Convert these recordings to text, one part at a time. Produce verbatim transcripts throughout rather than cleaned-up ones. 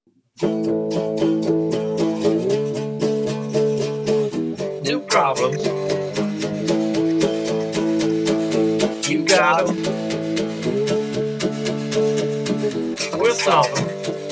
New problems. You got them. We'll solve them.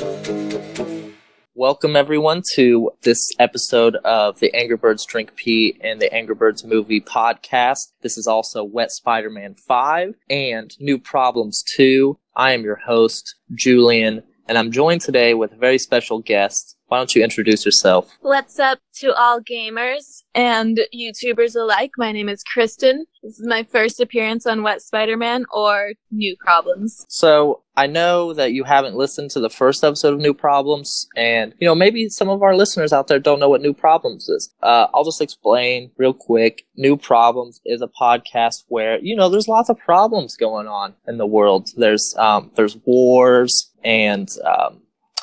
Welcome, everyone, to this episode of the Angry Birds Drink Pee and the Angry Birds Movie Podcast. This is also Wet Spider-Man five and New Problems two. I am your host, Julian, and I'm joined today with a very special guest. Why don't you introduce yourself? What's up to all gamers and YouTubers alike? My name is Kristen. This is my first appearance on Wet Spider-Man or New Problems. So, I know that you haven't listened to the first episode of New Problems, and, you know, maybe some of our listeners out there don't know what New Problems is. Uh, I'll just explain real quick. New Problems is a podcast where, you know, there's lots of problems going on in the world. There's, um, there's wars and, um,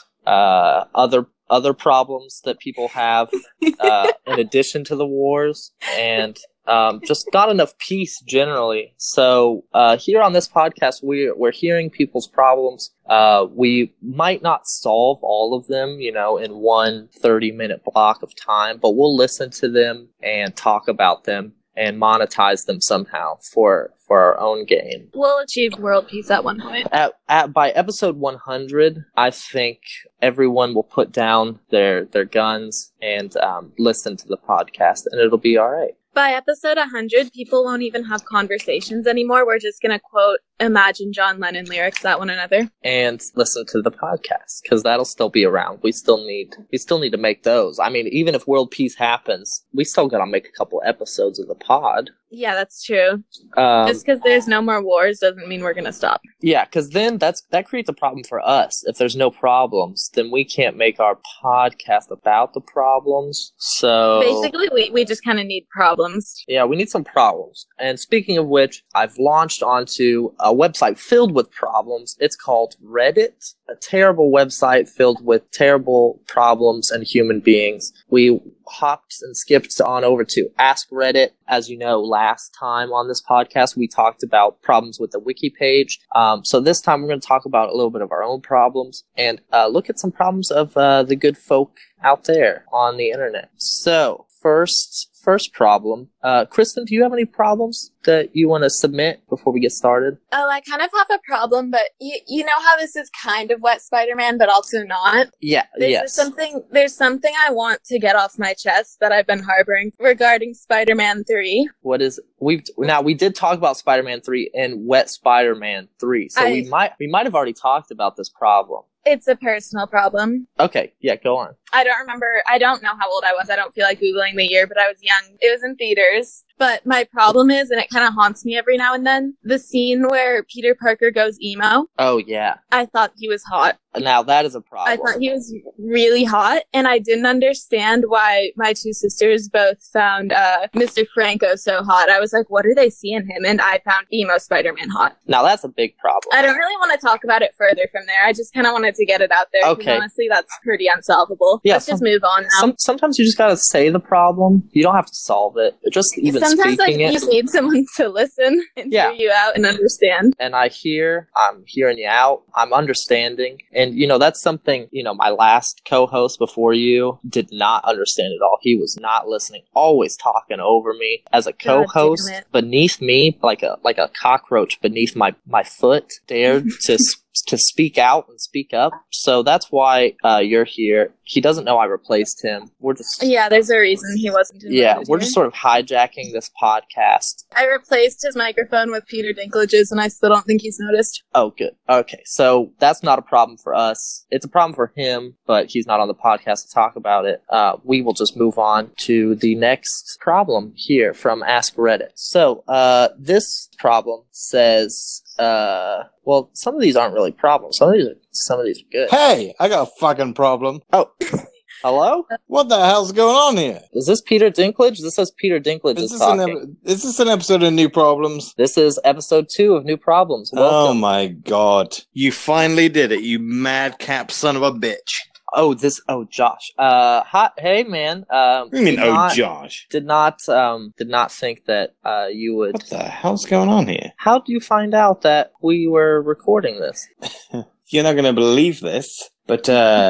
uh, other other problems that people have uh, in addition to the wars, and um, just not enough peace generally. So uh, here on this podcast, we're, we're hearing people's problems. Uh, we might not solve all of them, you know, in one thirty-minute block of time, but we'll listen to them and talk about them and monetize them somehow for for our own gain. We'll achieve world peace at one point. At, at by episode one hundred, I think everyone will put down their their guns and um, listen to the podcast, and it'll be all right. By episode one hundred, people won't even have conversations anymore. We're just going to quote Imagine John Lennon lyrics at one another. And listen to the podcast, because that'll still be around. We still need we still need to make those. I mean, even if world peace happens, we still got to make a couple episodes of the pod. Yeah, that's true. Um, Just because there's no more wars doesn't mean we're going to stop. Yeah, because then that's that creates a problem for us. If there's no problems, then we can't make our podcast about the problems. So basically, we, we just kind of need problems. Yeah, we need some problems. And speaking of which, I've launched onto a website filled with problems. It's called Reddit, a terrible website filled with terrible problems and human beings. We hopped and skipped on over to Ask Reddit. As you know, last time on this podcast, we talked about problems with the wiki page. Um, so this time we're going to talk about a little bit of our own problems and uh, look at some problems of uh, the good folk out there on the internet. So first, first problem. Uh, Kristen, do you have any problems that you want to submit before we get started? Oh, I kind of have a problem, but you, you know how this is kind of Wet Spider-Man, but also not? Yeah, there's yes. Something, there's something I want to get off my chest that I've been harboring regarding Spider-Man three. What is it? We've now we did talk about Spider-Man three and Wet Spider-Man three, so I, we might we might have already talked about this problem. It's a personal problem. Okay, yeah, go on. I don't remember, I don't know how old I was. I don't feel like Googling the year, but I was young. It was in theaters. But my problem is, and it kind of haunts me every now and then, the scene where Peter Parker goes emo. Oh, yeah. I thought he was hot. Now, that is a problem. I thought he was really hot, and I didn't understand why my two sisters both found uh, Mister Franco so hot. I was like, what do they see in him? And I found emo Spider-Man hot. Now, that's a big problem. I don't really want to talk about it further from there. I just kind of wanted to get it out there. Okay. Honestly, that's pretty unsolvable. Yeah, Let's some, just move on now. Some, sometimes you just gotta say the problem. You don't have to solve it. Just even Sometimes like, speaking you it. just need someone to listen and Yeah. hear you out and understand. And I hear, I'm hearing you out, I'm understanding. And, you know, that's something, you know, my last co-host before you did not understand at all. He was not listening, always talking over me. As a co-host, beneath me, like a like a cockroach beneath my, my foot, dared to to speak out and speak up. So that's why uh, you're here. He doesn't know I replaced him. We're just Yeah, there's a reason he wasn't invited yeah, we're here. just sort of hijacking this podcast. I replaced his microphone with Peter Dinklage's, and I still don't think he's noticed. Oh, good. Okay, so that's not a problem for us. It's a problem for him, but he's not on the podcast to talk about it. Uh, we will just move on to the next problem here from Ask Reddit. So uh, this problem says, uh, well, some of these aren't really problems. Some of these are, some of these are good. Hey, I got a fucking problem. Oh, hello? What the hell's going on here? Is this Peter Dinklage? This says Peter Dinklage Is is this, talking. an, ep- is this an episode of New Problems? This is episode two of New Problems. Oh Welcome. my god. You finally did it, you madcap son of a bitch. Oh, this. Oh, Josh. Uh, hi, hey, man. Um, What do you mean, did oh, not- Josh? Did not, um, did not think that uh, you would. What the hell's going on here? How do you find out that we were recording this? You're not going to believe this, but uh,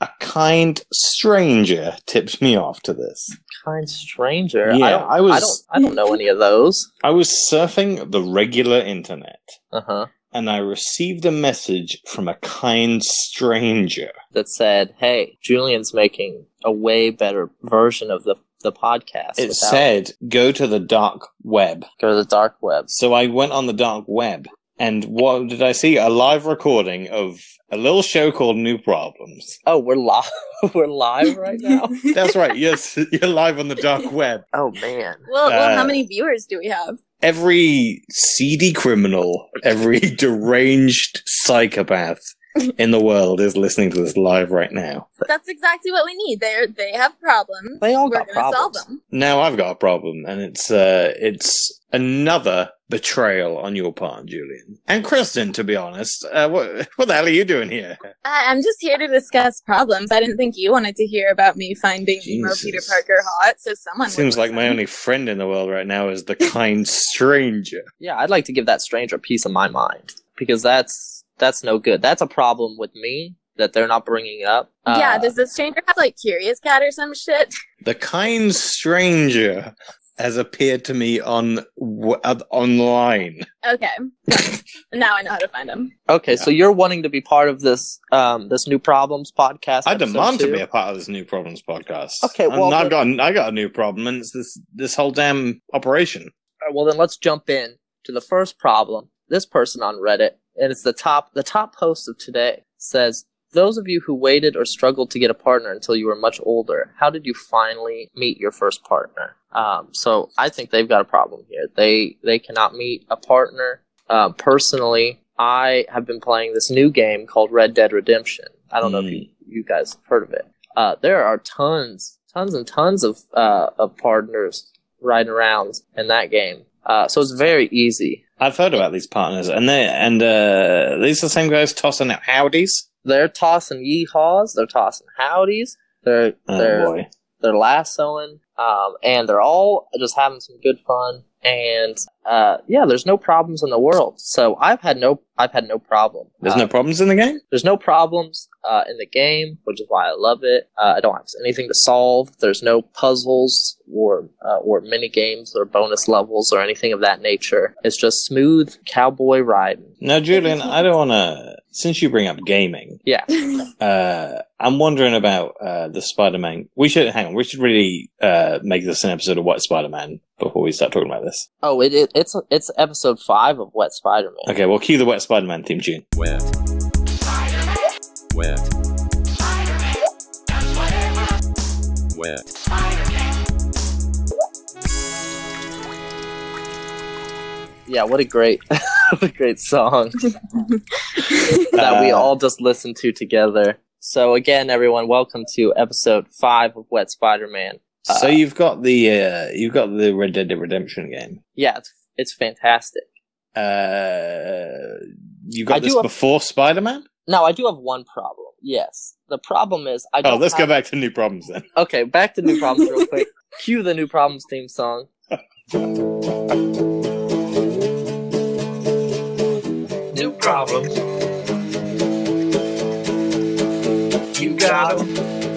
a kind stranger tipped me off to this. Kind stranger. Yeah, I, don't, I was- I don't. I don't know any of those. I was surfing the regular internet, Uh huh. and I received a message from a kind stranger. That said, "Hey, Julian's making a way better version of the the podcast." It without- said, go to the dark web. "Go to the dark web." So I went on the dark web, and what did I see? A live recording of a little show called New Problems. Oh, we're live. We're live right now. That's right, yes, you're live on the dark web. Oh man. Well, well, how Uh, many viewers do we have? Every seedy criminal, every deranged psychopath in the world is listening to this live right now. That's exactly what we need. They they have problems. They all We're got gonna solve problems. them. Now I've got a problem, and it's uh, it's another betrayal on your part, Julian. And Kristen, to be honest. Uh, what, what the hell are you doing here? I, I'm just here to discuss problems. I didn't think you wanted to hear about me finding emo Jesus. Peter Parker hot, so someone would Seems like my listen. only friend in the world right now is the kind stranger. Yeah, I'd like to give that stranger a piece of my mind because that's that's no good. That's a problem with me that they're not bringing up. Yeah, Uh, does the stranger have like Curious Cat or some shit? The kind stranger has appeared to me on w- uh, online. Okay. Now I know how to find him. okay, so you're wanting to be part of this um this new problems podcast. I episode demand to two? be a part of this new problems podcast. Okay, And well, I've then- got I got a new problem, and it's this this whole damn operation. All right, well, then let's jump in to the first problem. This person on Reddit, and it's the top the top post of today, says, "Those of you who waited or struggled to get a partner until you were much older, how did you finally meet your first partner?" Um, so I think they've got a problem here. They they cannot meet a partner. Uh, personally, I have been playing this new game called Red Dead Redemption. I don't know if you, you guys have heard of it. Uh, there are tons, tons and tons of uh, of partners riding around in that game. Uh, so it's very easy. I've heard about these partners, and they and uh, these are the same guys tossing out howdies. They're tossing yeehaws. They're tossing howdies. They're Oh they're boy! they're lassoing, um, and they're all just having some good fun. And uh, yeah, there's no problems in the world. So I've had no I've had no problem. There's Uh, no problems in the game. There's no problems uh, in the game, which is why I love it. Uh, I don't have anything to solve. There's no puzzles or uh, or mini games or bonus levels or anything of that nature. It's just smooth cowboy riding. Now, Julian, I don't want to. Since you bring up gaming, Yeah. uh, I'm wondering about uh, the Spider-Man. We should hang on. We should really uh, make this an episode of What Spider-Man before we start talking about this. Oh, it, it it's it's episode five of Wet Spider-Man. Okay, well, cue the Wet Spider-Man theme tune. Wet. Wet. Wet. Yeah, what a great, what a great song that we Uh, all just listened to together. So again, everyone, welcome to episode five of Wet Spider-Man. So you've got the uh, you've got the Red Dead Redemption game. Yeah, it's it's fantastic. Uh, you I got do this have- before Spider-Man? Now, I do have one problem. Yes, the problem is I Oh, don't. let's have... go back to new problems then. Okay, back to new problems real quick. Cue the new problems theme song. New problems. You got them.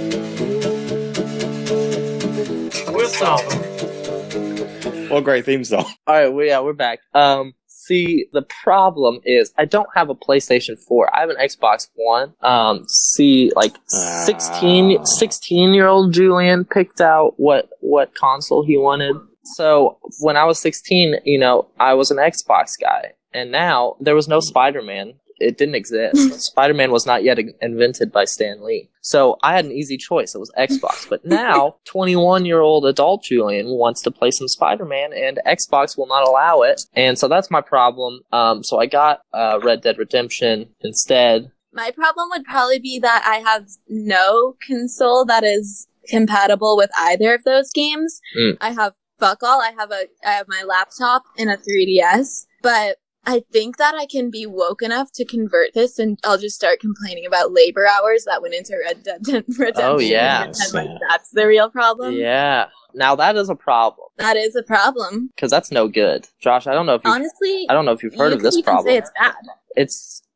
We'll solve them. What a great theme song. All right, well, yeah, we're back. Um, see, the problem is I don't have a PlayStation four. I have an Xbox One. Um, see, like sixteen, Ah. sixteen year old Julian picked out what what console he wanted. So when I was sixteen, you know, I was an Xbox guy, and now there was no Spider-Man. It didn't exist. Spider-Man was not yet in- invented by Stan Lee. So I had an easy choice. It was Xbox. But now, twenty-one-year-old adult Julian wants to play some Spider-Man, and Xbox will not allow it. And so that's my problem. Um, so I got uh, Red Dead Redemption instead. My problem would probably be that I have no console that is compatible with either of those games. Mm. I have fuck all. I have a I have my laptop and a three D S, but I think that I can be woke enough to convert this, and I'll just start complaining about labor hours that went into Red Dead Redemption. Oh, yeah. And pretend like that's the real problem. Yeah. Now that is a problem, That is a problem. because that's no good. Josh, I don't know if you Honestly, I don't know if you've heard you of this could even problem. say it's bad. It's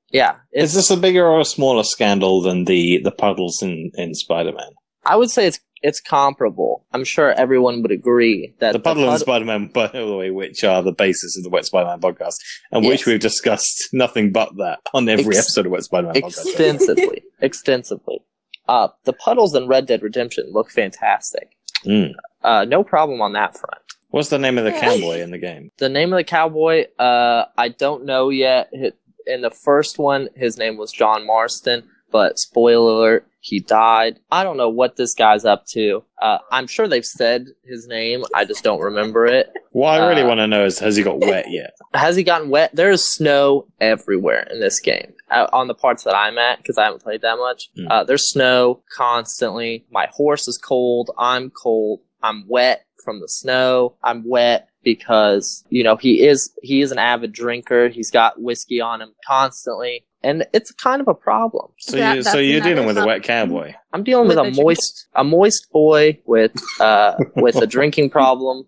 Yeah, Is this a bigger or a smaller scandal than the, the puddles in, in Spider-Man? I would say it's it's comparable. I'm sure everyone would agree that The puddle pud- in Spider-Man, by the way, which are the basis of the Wet Spider-Man podcast, and which Yes. we've discussed nothing but that on every Ex- episode of Wet Spider-Man podcast. extensively, extensively. Uh, the puddles in Red Dead Redemption look fantastic. Mm. Uh, no problem on that front. What's the name of the cowboy in the game? The name of the cowboy, uh, I don't know yet. Hi- In the first one, his name was John Marston, but spoiler alert, he died. I don't know what this guy's up to. Uh, I'm sure they've said his name, I just don't remember it. What I really Uh, want to know is, has he got wet yet? Has he gotten wet? There is snow everywhere in this game. Uh, on the parts that I'm at, because I haven't played that much, Mm. uh, there's snow constantly. My horse is cold. I'm cold. I'm wet from the snow. I'm wet because, you know, he is he is an avid drinker. He's got whiskey on him constantly. And it's kind of a problem. So, That- you, so that's you're another dealing with a problem. wet cowboy. I'm dealing with, With a a drink- moist a moist boy with uh with a drinking problem.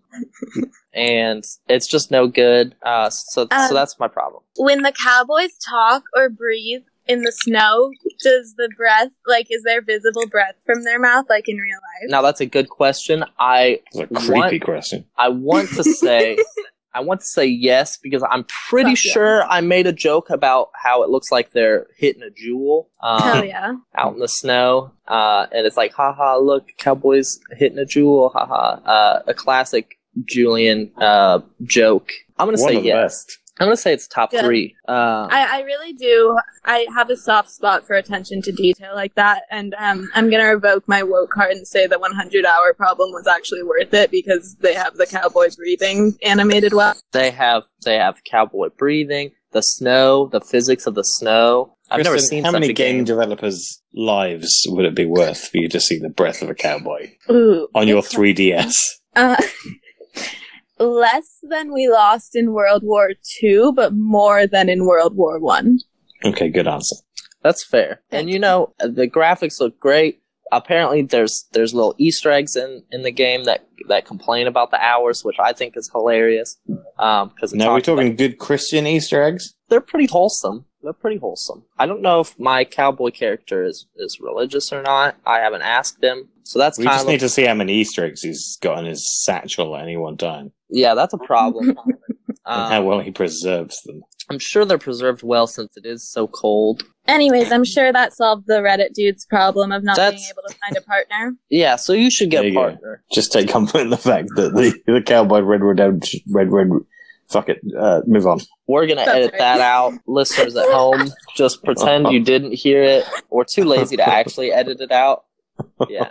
And it's just no good. Uh so Um, so that's my problem. When the cowboys talk or breathe in the snow, does the breath, like, is there visible breath from their mouth, like in real life? Now that's a good question. I It's a creepy What? question. I want to say I want to say yes because I'm pretty Fuck yeah. sure I made a joke about how it looks like they're hitting a jewel um, Hell yeah. out in the snow, uh, and it's like, haha, look, cowboys hitting a jewel, haha, uh, a classic Julian uh, joke. I'm gonna One say of the yes. best. I'm gonna say it's top Good. three. Uh, I, I really do. I have a soft spot for attention to detail like that, and um, I'm gonna revoke my woke card and say the one hundred hour problem was actually worth it because they have the cowboy breathing animated well. they have they have cowboy breathing, the snow, the physics of the snow. I've never Kristen, seen how such many a game game. developers' lives would it be worth for you to see the breath of a cowboy Ooh, on your it's- three D S? Uh, less than we lost in World War Two, but more than in World War One. Okay, good answer. That's fair. Thank And you know, the graphics look great. Apparently there's there's little Easter eggs in, in the game that, that complain about the hours, which I think is hilarious. Um, because Now we're talking good Christian Easter eggs. they're pretty wholesome. They're pretty wholesome. I don't know if my cowboy character is, is religious or not. I haven't asked him. So that's We kind just of need to see how many Easter eggs he's got in his satchel at any one time, yeah, that's a problem. and how Um, well he preserves them. I'm sure they're preserved well since it is so cold. Anyways, I'm sure that solved the Reddit dude's problem of not being That's- able to find a partner. Yeah, so you should get There a you go. partner. Just take comfort in the fact that the, the cowboy red redemption red red. Fuck it. Uh, move on. We're gonna That's edit right. that out. Listeners at home, just pretend you didn't hear it. We're too lazy to actually edit it out. Yeah.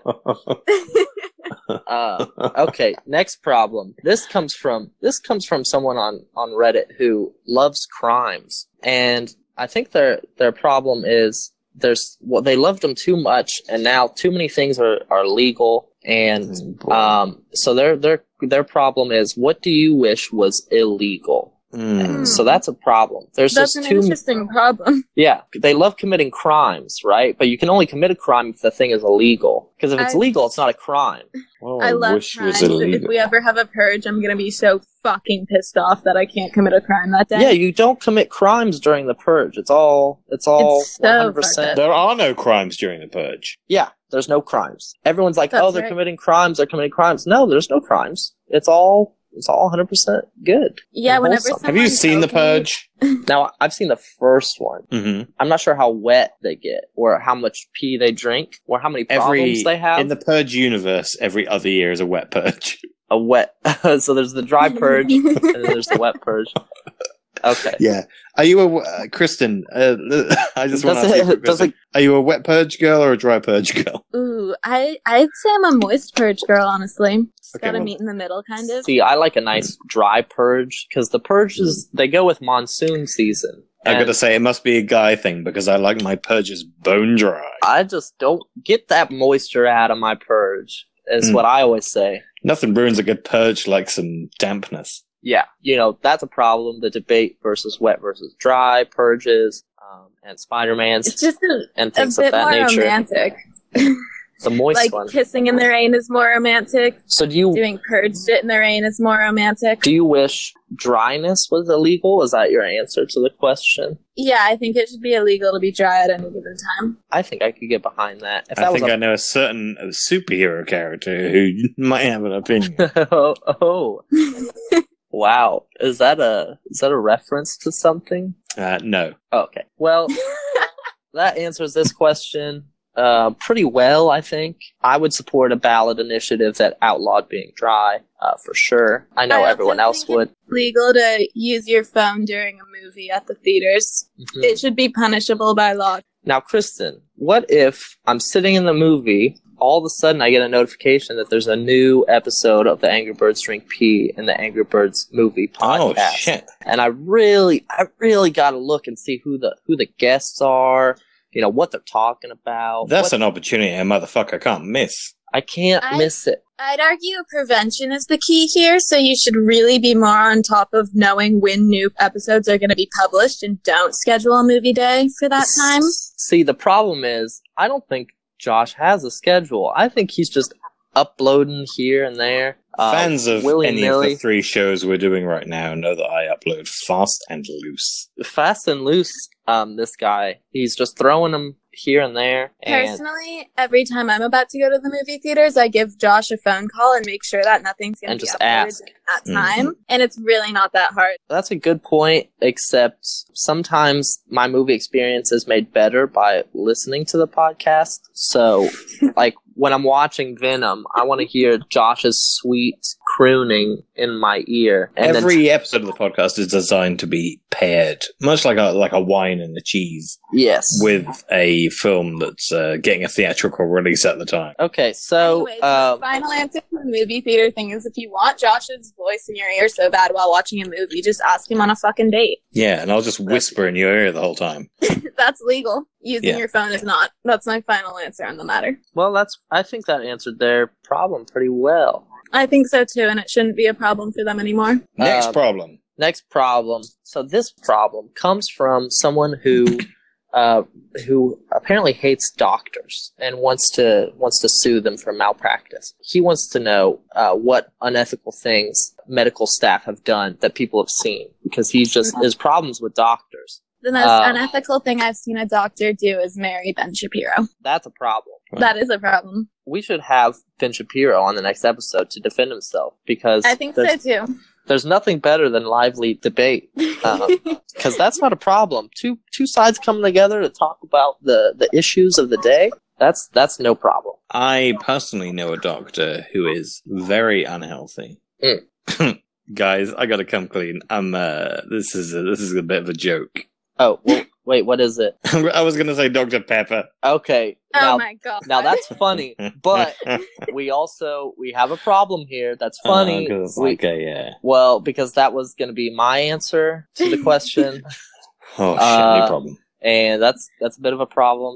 Uh, okay. Next problem. This comes from this comes from someone on on Reddit who loves crimes, and I think their their problem is there's well they loved them too much, and now too many things are are legal, and um so their their their problem is, what do you wish was illegal? Mm. So that's a problem. There's That's just an too interesting problem. yeah, they love committing crimes, right? But you can only commit a crime if the thing is illegal. Because if it's I- legal, it's not a crime. Well, I love wish crimes. was illegal. If we ever have a purge, I'm gonna be so fucking pissed off that I can't commit a crime that day. Yeah, you don't commit crimes during the purge. It's all it's all It's so one hundred fucked percent. up. There are no crimes during the purge. Yeah, there's no crimes. Everyone's like, That's "Oh, they're right. committing crimes. They're committing crimes." No, there's no crimes. It's all it's all one hundred percent good. Yeah, and whenever wholesome. Have you someone seen the tells me- purge? Now, I've seen the first one. Mm-hmm. I'm not sure how wet they get, or how much pee they drink, or how many problems Every they have. in the purge universe, every other year is a wet purge. A wet. So there's the dry purge, and then there's the wet purge. Okay. Yeah. Are you a uh, Kristen? Uh, I just want to Does ask you a it- quick does question. Are you a wet purge girl or a dry purge girl? Ooh, I I'd say I'm a moist purge girl, honestly. Just Okay, gotta well- meet in the middle, kind of. See, I like a nice dry purge because the purges they go with monsoon season. I've got And to say, it must be a guy thing because I like my purges bone dry. I just don't get that moisture out of my purge. Is Mm. what I always say. Nothing ruins a good purge like some dampness. Yeah, you know that's a problem. The debate versus wet versus dry purges, um, and Spider-Man's It's just a, and a things of bit that more nature. romantic. The moist Like one. kissing in the rain is more romantic. So do you Doing purge shit in the rain is more romantic. do you wish dryness was illegal? Is that your answer to the question? Yeah, I think it should be illegal to be dry at any given time. I think I could get behind that. If I that think was I know a certain superhero character who might have an opinion. a- oh, oh. Wow. Is that a is that a reference to something? Uh, no. Oh, okay. Well, that answers this question uh, pretty well, I think. I would support a ballot initiative that outlawed being dry, uh, for sure. I know I also everyone else think would. Legal to use your phone during a movie at the theaters. Mhm. It should be punishable by law. Now, Kristen, what if I'm sitting in the movie, all of a sudden I get a notification that there's a new episode of the Angry Birds Drink Pee in the Angry Birds movie Oh, podcast? shit. And I really, I really got to look and see who the who the guests are, you know, what they're talking about. That's what- an opportunity a motherfucker can't miss. I can't I- miss it. I'd argue prevention is the key here, so you should really be more on top of knowing when new episodes are going to be published and don't schedule a movie day for that time. See, the problem is, I don't think Josh has a schedule. I think he's just uploading here and there. Uh, Fans of any of willy-nilly. the three shows we're doing right now know that I upload fast and loose. Fast and loose, um, this guy. He's just throwing them here and there. And Personally, every time I'm about to go to the movie theaters, I give Josh a phone call and make sure that nothing's going And to be just uploaded ask. at that time. And it's really not that hard. that's a good point, except sometimes my movie experience is made better by listening to the podcast. So, like, when I'm watching Venom, I want to hear Josh's sweet crooning in my ear. And Every episode of the podcast is designed to be paired, much like a like a wine and a cheese, then, yes. with a film that's uh, getting a theatrical release at the time. Okay, so, Anyways, uh, my final answer to the movie theater thing is if you want Josh's voice in your ear so bad while watching a movie, just ask him on a fucking date. Yeah, and I'll just whisper in your ear the whole time. That's legal. Using Yeah. your phone is not. That's my final answer on the matter. well, that's, I think that answered their problem pretty well. I think so too, and it shouldn't be a problem for them anymore. Next Um, problem. Next problem. So this problem comes from someone who, uh, who apparently hates doctors and wants to wants to sue them for malpractice. He wants to know uh, what unethical things medical staff have done that people have seen, because he's just his problems with doctors. The most Uh, unethical thing I've seen a doctor do is marry Ben Shapiro. That's a problem. That is a problem. We should have Ben Shapiro on the next episode to defend himself, because I think so there's, too. there's nothing better than lively debate. Because that's not a problem. Two two sides coming together to talk about the, the issues of the day. That's that's no problem. I personally know a doctor who is very unhealthy. Mm. Guys, I gotta come clean. I'm. Uh, this is a, this is a bit of a joke. Oh, well, wait, what is it? I was gonna say Doctor Pepper. Okay, Oh now my god. now that's funny, but we also we have a problem here. That's funny. Uh, 'cause it's We- like a, yeah. well, because that was going to be my answer to the question, Oh shit, Uh, no problem. and that's that's a bit of a problem.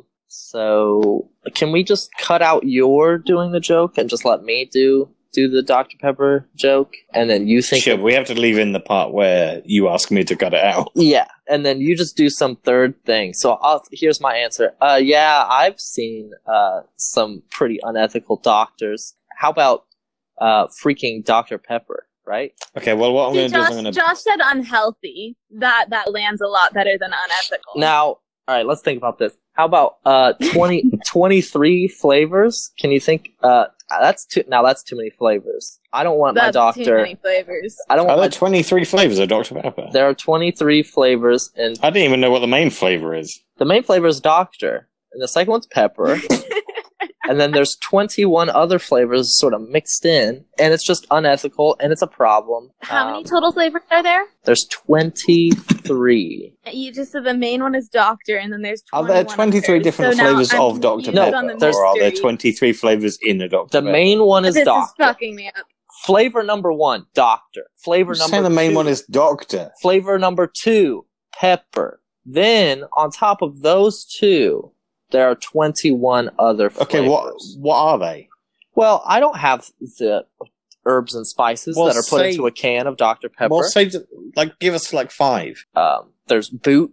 So, can we just cut out your doing the joke and just let me do do the Doctor Pepper joke, and then you think Sure, we have to leave in the part where you ask me to cut it out. yeah, and then you just do some third thing. So I'll, here's my answer. Uh, yeah, I've seen uh, some pretty unethical doctors. How about uh, freaking Doctor Pepper, right? Okay, well, what I'm See, going to do is Josh, I'm going to. Josh said unhealthy. That that lands a lot better than unethical. Now, all right, let's think about this. How about uh, twenty, twenty-three flavors? Can you think? Uh, that's too. Now that's too many flavors. I don't want That's my doctor. too many flavors. I don't Are want there my. twenty-three flavors of Doctor Pepper? There are twenty-three flavors, and I didn't even know what the main flavor is. the main flavor is Doctor, and the second one's Pepper. And then there's twenty-one other flavors sort of mixed in, and it's just unethical, and it's a problem. How Um, many total flavors are there? There's twenty-three. You just said the main one is Doctor, and then there's Are twenty-one there twenty-three others. different So now flavors I'm of Doctor confused No, on the Pepper? there's- Or are there mystery. twenty-three flavors in a Doctor The Pepper? main one is This is Doctor. fucking me up. Flavor number one, Doctor. Flavor You're number saying the main two, one is Doctor. Flavor number two, Pepper. Then, on top of those two, there are twenty-one other flavors. Okay, what what are they? Well, I don't have the herbs and spices Well, that are put say- into a can of Doctor Pepper. Well, say, like, give us like five. Um, there's boot,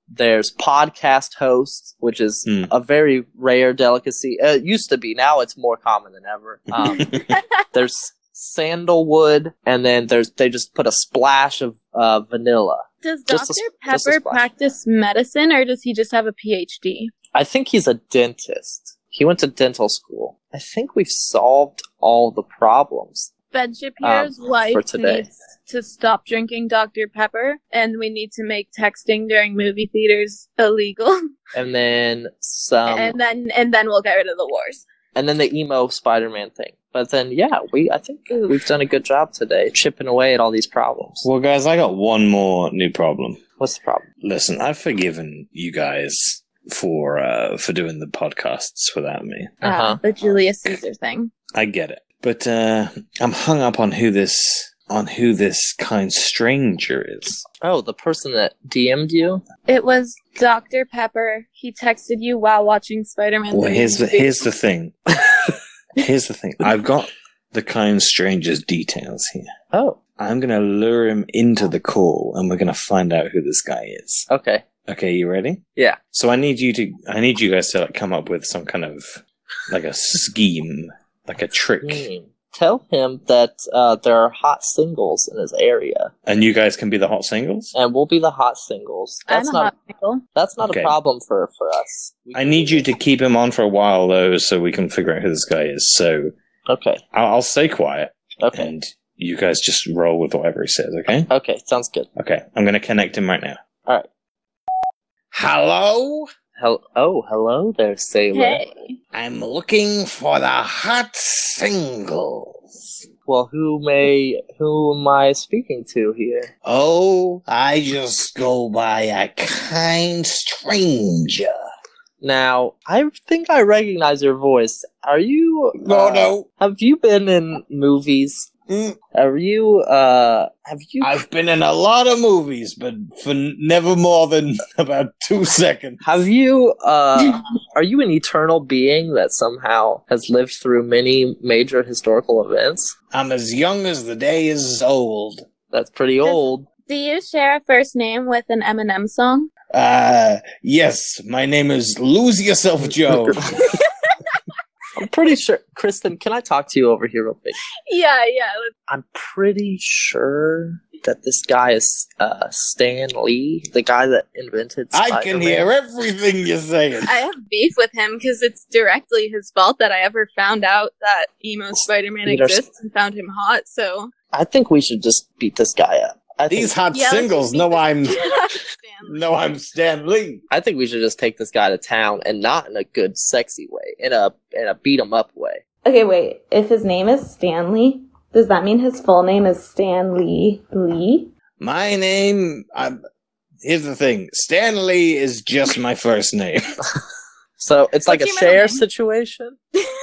there's podcast hosts, which is Hmm. a very rare delicacy. Uh, it used to be. Now it's more common than ever. Um, there's sandalwood, and then there's they just put a splash of uh, vanilla. Does Just Doctor a- just a Pepper splash. practice medicine, or does he just have a P H D? I think he's a dentist. He went to dental school. I think we've solved all the problems. Ben Shapiro's Um, wife for today. needs to stop drinking Doctor Pepper, and we need to make texting during movie theaters illegal. And then some, and then and then we'll get rid of the wars. and then the emo Spider-Man thing. But then, yeah, we I think Oof. we've done a good job today, chipping away at all these problems. Well, guys, I got one more new problem. What's the problem? Listen, I've forgiven you guys for uh, for doing the podcasts without me. Uh-huh. Uh, the Julius Caesar thing. I get it, but uh, I'm hung up on who this on who this kind stranger is. Oh, the person that D M'd you? It was Doctor Pepper. He texted you while watching Spider-Man. Well, three here's the movie. here's the thing. Here's the thing. I've got the kind stranger's details here. Oh, I'm gonna lure him into the call, and we're gonna find out who this guy is. okay. Okay, you ready? Yeah. So I need you to, I need you guys to like, come up with some kind of like a scheme, like a trick, Hmm. Tell him that uh, there are hot singles in his area, and you guys can be the hot singles. and we'll be the hot singles. That's I'm a not hot pickle. that's not Okay. a problem for for us. We I can need do you this. to keep him on for a while though, so we can figure out who this guy is. So Okay. I'll, I'll stay quiet, Okay. and you guys just roll with whatever he says. Okay? Okay. Sounds good. Okay. I'm gonna connect him right now. All right. Hello. Hel- oh, hello there, sailor. Hey. I'm looking for the hot singles. Well, who may who am I speaking to here? Oh, I just go by a kind stranger. Now, I think I recognize your voice. Are you? No, uh, no. Have you been in movies? Mm, Are you? Uh, have you? I've been in a lot of movies, but for n- never more than about two seconds. Have you? Uh, are you an eternal being that somehow has lived through many major historical events? I'm as young as the day is old. That's pretty Does- old. Do you share a first name with an Eminem song? Uh, yes, my name is Lose Yourself Joe. I'm pretty sure. Kristen, can I talk to you over here real quick? Yeah, yeah. I'm pretty sure that this guy is uh, Stan Lee, the guy that invented Spider-Man. I can hear everything you're saying. I have beef with him because it's directly his fault that I ever found out that emo Spider-Man Peter- exists and found him hot. So I think we should just beat this guy up. I think, These hot Yeah, let's singles just beat know the I'm shit out of Stan Lee. know I'm Stan Lee. I think we should just take this guy to town, and not in a good, sexy way, in a in a beat him up way. Okay, wait. If his name is Stanley, does that mean his full name is Stanley Lee? My name. I'm, here's the thing. Stan Lee is just my first name. So it's like a What's your middle share name? situation.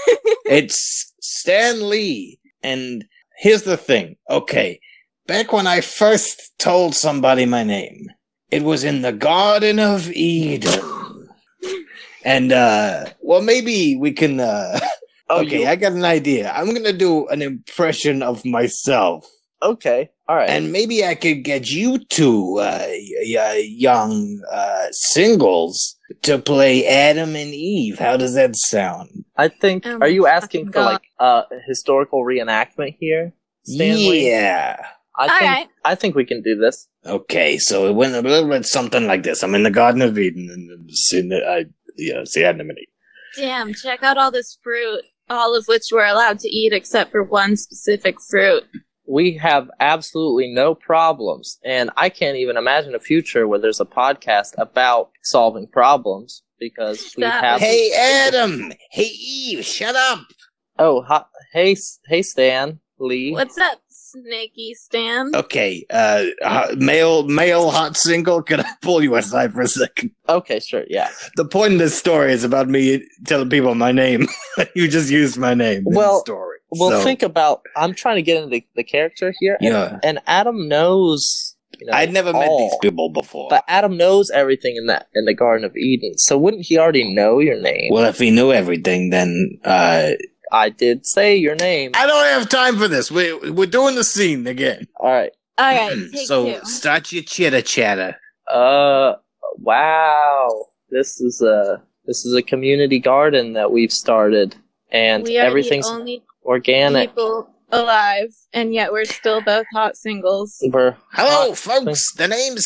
It's Stan Lee. And here's the thing. Okay. Back when I first told somebody my name, it was in the Garden of Eden. And, uh, well, maybe we can, uh, Oh, okay, you- I got an idea. I'm gonna do an impression of myself. Okay, all right. And maybe I could get you two, uh, y- y- young, uh, singles to play Adam and Eve. How does that sound? I think. Oh are my you asking fucking for God. like a historical reenactment here, Stanley? Yeah. I All think. right. I think we can do this. Okay, so it went a little bit something like this. I'm in the Garden of Eden, and I'm seeing the, I, yeah, see Adam and Eve. Damn, check out all this fruit, all of which we're allowed to eat except for one specific fruit. We have absolutely no problems, and I can't even imagine a future where there's a podcast about solving problems because we That have. Hey, Adam! Hey, Eve! Shut up! Oh, hi, hey, S- hey, Stan Lee. What's up, Snaky Stan? Okay, uh, uh, male, male hot single, can I pull you aside for a second? Okay, sure, yeah. The point of this story is about me telling people my name. You just used my name in Well, the story. Well, So, think about. I'm trying to get into the, the character here, and, Yeah. and Adam knows. You know, I'd never met all, these people before. but Adam knows everything in that in the Garden of Eden. So wouldn't he already know your name? Well, if he knew everything, then, uh, I did say your name. I don't have time for this. We're, we're doing the scene again. All right. All right, take so, two. start your chitter chatter. Uh. Wow. This is a this is a community garden that we've started, and We are everything's the only organic. people alive, and yet we're still both hot singles. We're Hello, hot folks. The name's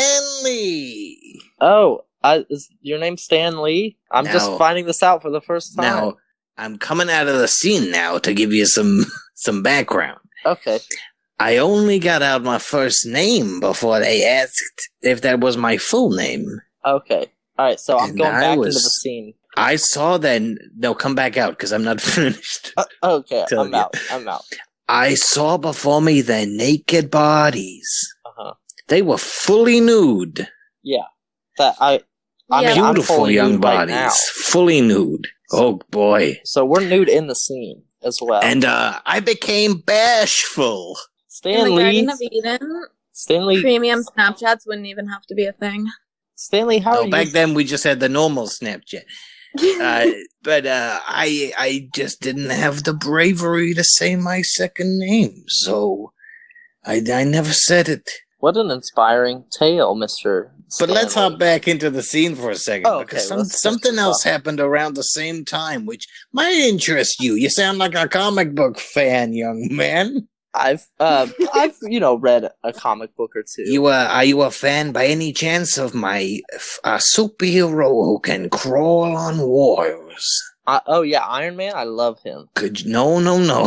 Stanley. Oh, I, is your name Stan Lee? I'm just No. finding this out for the first time. Now, I'm coming out of the scene now to give you some some background. Okay. I only got out my first name before they asked if that was my full name. Okay. All right. So I'm And going I back was- into the scene. I saw that. No, come back out because I'm not finished. Uh, okay. Tell I'm you. out. I'm out. I saw before me their naked bodies. Uh huh. They were fully nude. Yeah. That I. I Yeah. mean, I'm Beautiful fully young nude right bodies. now. Fully nude. Oh boy. So we're nude in the scene as well. And uh, I became bashful. In Stan the Lee. Garden of Eden, Stanley. premium Snapchats wouldn't even have to be a thing. Stanley, how No, are back you? then we just had the normal Snapchat. Uh, but uh, I I just didn't have the bravery to say my second name, so I, I never said it. What an inspiring tale, Mister But let's Stanley. hop back into the scene for a second, Oh, because okay, some, let's- something let's else talk. happened around the same time, which might interest you. You sound like a comic book fan, young man. I've, uh, I've, you know, read a comic book or two. You uh, are you a fan by any chance of my uh, superhero who can crawl on walls? I, oh yeah, Iron Man. I love him. Could you, no, no, no.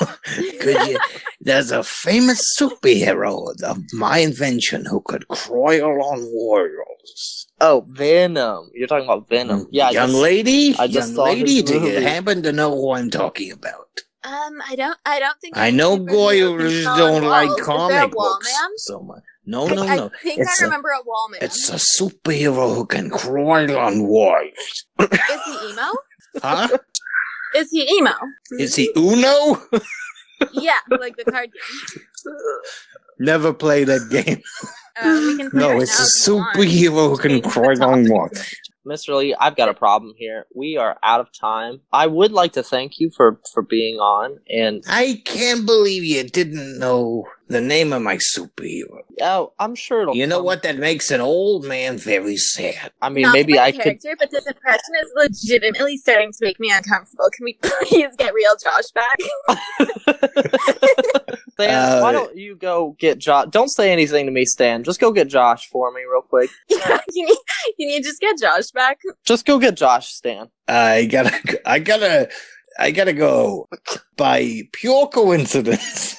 Could you? There's a famous superhero of my invention who could crawl on walls. Oh, Venom. You're talking about Venom. Yeah, I young just, lady, I just young saw his lady, do you movie. happen to know who I'm talking about? Um, I don't. I don't think. I any know superhero Goyers can crawl don't on like walls. Is there a comic wall books man? so much. No, no, I, no. I think It's I a- remember a wall man. It's a superhero who can crawl on walls. Is he emo? Huh? Is he emo? Is he Uno? Yeah, like the card game. Never played that game. Uh, we can play No, right it's now a if you want. superhero who can Change the crawl on topic. walls. Mister Lee, I've got a problem here. We are out of time. I would like to thank you for, for being on, and I can't believe you didn't know the name of my superhero. oh, I'm sure it'll. You know come. what? That makes an old man very sad. I mean, Not maybe my I could. character, but this impression is legitimately starting to make me uncomfortable. Can we please get real Josh back? Stan, Uh, why don't you go get Josh? Don't say anything to me, Stan. Just go get Josh for me, real quick. Yeah, can you, can you just get Josh back? Just go get Josh, Stan. I gotta, I gotta, I gotta go. By pure coincidence.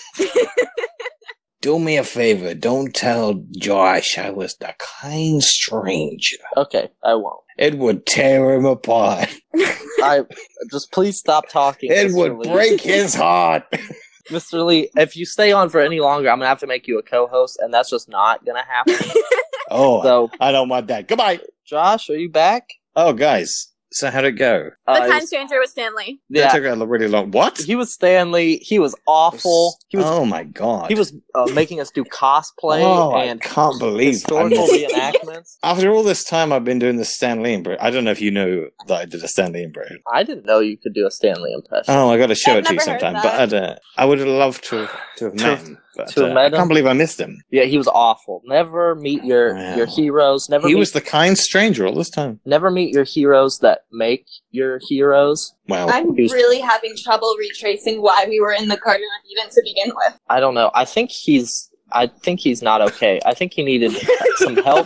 Do me a favor. Don't tell Josh I was the kind stranger. Okay, I won't. It would tear him apart. I just please stop talking. It Mister would Lee. break his heart. Mister Lee, if you stay on for any longer, I'm gonna have to make you a co-host, and that's just not gonna happen. Oh, So, I don't want that. Goodbye. Josh, are you back? Oh, guys. So how'd it go? The Uh, kind it was- stranger was Stanley. That yeah, took a really long. What? he was Stanley. He was awful. He was Oh my god. he was uh, making us do cosplay Oh, and I can't believe. historical I'm- reenactments. After all this time, I've been doing the Stan Lee impression. I don't know if you know that I did a Stan Lee impression. I didn't know you could do a Stanley impression. Oh, I got to show I've it to you never heard sometime. that. But I'd, uh, I would have loved to to have To- met him. But to have uh, met I him? can't believe I missed him. Yeah, he was awful. Never meet your Wow. your heroes. Never He meet, was the kind stranger all this time. never meet your heroes that make your heroes. Wow. I'm He was- really having trouble retracing why we were in the Garden of Eden to begin with. I don't know. I think he's. I think he's not okay. I think he needed some help.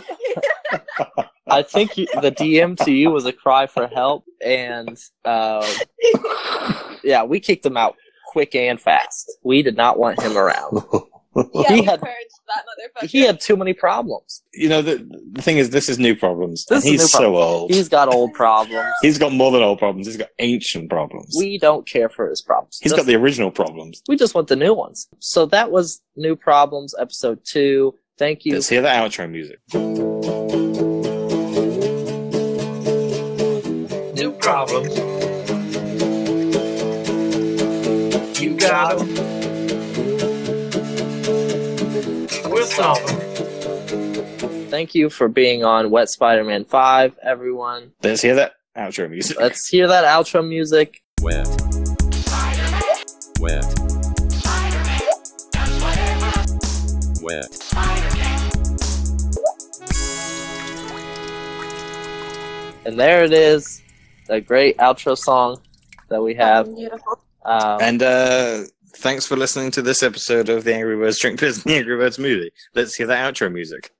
I think you, the D M to you was a cry for help, and uh, yeah, we kicked him out quick and fast. We did not want him around. Yeah, He we had- purged that motherfucker. He had too many problems. You know, the, the thing is, this is new problems. This and is he's new so problems. old. He's got old problems. He's got more than old problems. He's got ancient problems. We don't care for his problems. He's Just- got the original problems. We just want the new ones. So that was New Problems, episode two. Thank you. Let's hear the outro music. New problems. You got them. We'll solve them. Thank you for being on Wet Spider-Man five, everyone. Let's hear that outro music. Let's hear that outro music. Wet. Wet. Wet. And there it is, a great outro song that we have. Beautiful. Um, And uh, thanks for listening to this episode of the Angry Birds Drink Piss and the Angry Birds movie. Let's hear that outro music.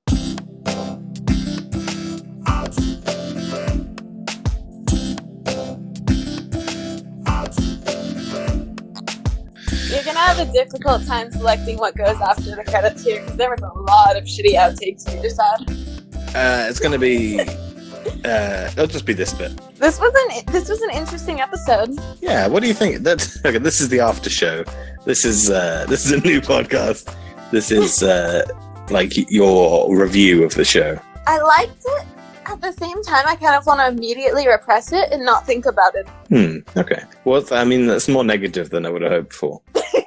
You're gonna have a difficult time selecting what goes after the credits here because there was a lot of shitty outtakes you just had. Uh, it's going to be. Uh, it'll just be this bit. This was an this was an interesting episode. Yeah, what do you think? That's okay. This is the after show. This is uh, this is a new podcast. This is uh, like your review of the show. I liked it. At the same time, I kind of want to immediately repress it and not think about it. Hmm. Okay. Well, I mean, that's more negative than I would have hoped for.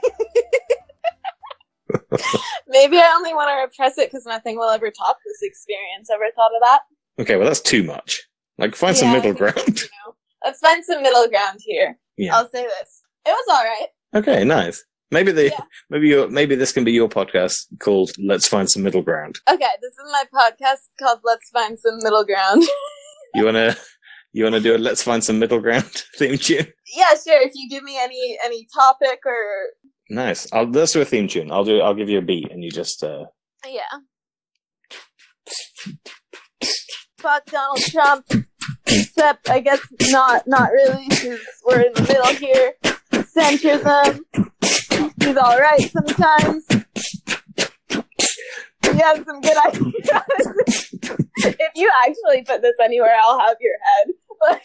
Maybe I only want to repress it because nothing will ever top this experience. Ever thought of that? Okay. Well, that's too much. Like, find some Yeah, I middle think, ground. you know, let's find some middle ground here. Yeah. I'll say this: it was all right. Okay. Nice. Maybe the Yeah. maybe your maybe this can be your podcast called "Let's Find Some Middle Ground." Okay, this is my podcast called "Let's Find Some Middle Ground." You wanna you wanna do a "Let's Find Some Middle Ground" theme tune? Yeah, sure. If you give me any any topic or Nice. I'll let's do a theme tune. I'll do. I'll give you a beat, and you just. uh yeah. Fuck Donald Trump. Except, I guess not, not really, because we're in the middle here. Centrism. He's alright sometimes. He has some good ideas. If you actually put this anywhere, I'll have your head.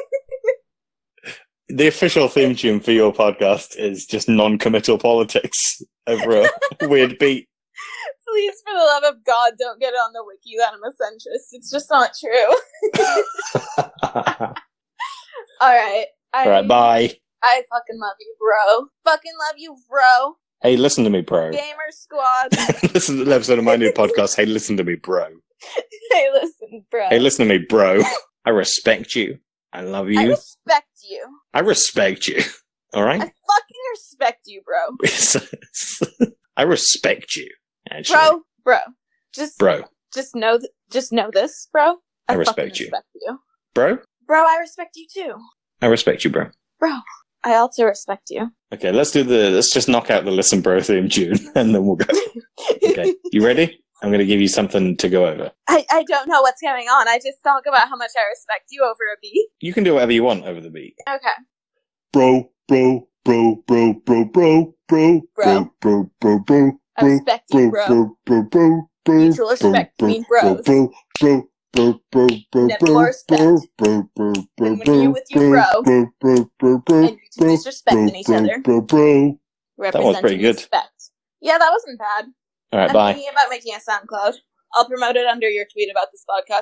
The official theme tune for your podcast is just non-committal politics over a weird beat. Please, for the love of God, don't get it on the wiki that I'm a centrist. It's just not true. Alright. All right, bye. I fucking love you, bro. Fucking love you, bro. Hey, listen to me, bro. Gamer Squad. This is the episode of my new podcast. Hey, listen to me, bro. Hey, listen, bro. Hey, listen to me, bro. I respect you. I love I you. respect you. I respect you. All I right? fucking respect you, bro. I respect you. Actually. Bro, bro. Just, Bro. just know, th- just know this, bro. I fucking respect you. respect you. Bro? Bro, I respect you too. I respect you, bro. Bro, I also respect you. Okay, let's do the, let's just knock out the Listen Bro theme tune, and then we'll go. Okay, you ready? I'm going to give you something to go over. I, I don't know what's going on. I just talk about how much I respect you over a beat. You can do whatever you want over the beat. Okay. Bro, bro, bro, bro, bro, bro, bro, Bro. bro, bro, bro, I respect you, bro. bro, bro, bro, Mutual respect between bros. bro, bro, bro, bro, bro, Never more respect. bro, bro, bro, And when you're with your bro, bro, bro, bro, bro, and you two disrespecting each other. bro, bro. Representing pretty good. respect. Yeah, that wasn't bad. All right, I'm bye. thinking about making a SoundCloud. I'll promote it under your tweet about this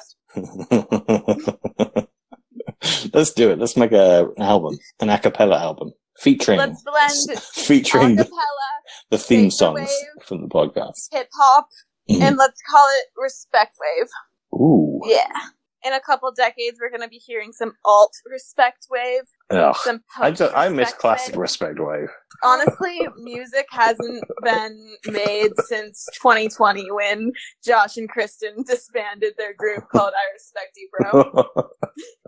podcast. Let's do it. Let's make a, an album, an a cappella album, featuring Let's blend featuring the, acapella, the theme Vaporwave, songs from the podcast. hip hop, Mhm. and let's call it Respect Wave. Ooh, Yeah. In a couple decades, we're going to be hearing some alt Respect Wave, Ugh. some I post just, I miss Respect classic Wave. Respect Wave. Honestly, music hasn't been made since twenty twenty when Josh and Kristen disbanded their group called I Respect You, Bro.